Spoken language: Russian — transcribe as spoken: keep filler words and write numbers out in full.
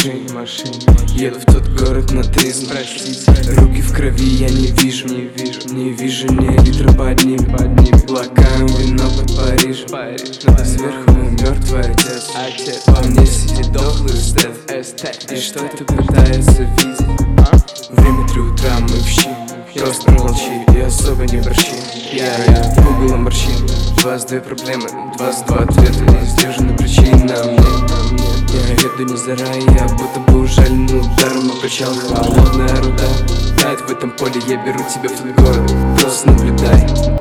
машине, еду в тот город на тризм. Руки в крови, я не вижу, не вижу, не вижу ни литра под ним. Лакаем вино под Парижем, сверху мертвый отец. Во мне сидит дохлый эстет, и что-то пытается видеть. Время три утра, мы в щи, просто молчи и особо не борщи. Я, я, Google морщин, двадцать две проблемы, двадцать два ответа, неиздержанная причина мне. Я еду не за рай, я будто бы ужаленный ударом обращал. Холодная руда, тает в этом поле, я беру тебя в тот город, просто наблюдай.